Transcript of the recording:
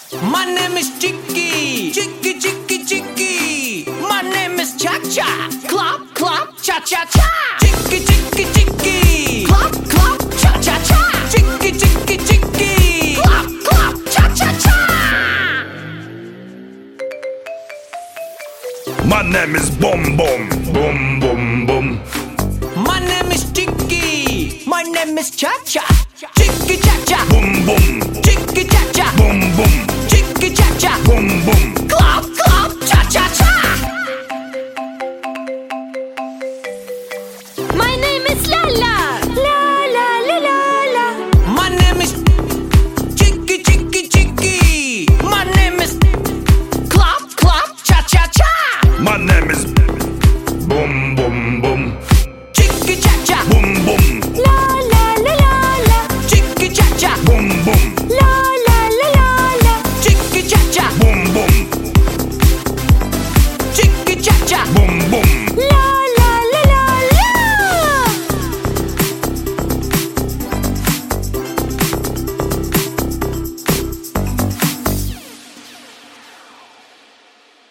My name is Chicky, Chicky, Chicky, Chicky. My name is Cha Cha, Clop, Clop, Cha Cha Cha. Chicky, Chicky, Chicky, Clop, Clop, Cha Cha Cha. Chicky, Chicky, Chicky, Clop, Clop, Cha Cha Cha. My name is Boom Boom, Boom Boom Boom. My name is Chicky, my name is Cha Cha, Chicky Cha Cha. Boom Boom,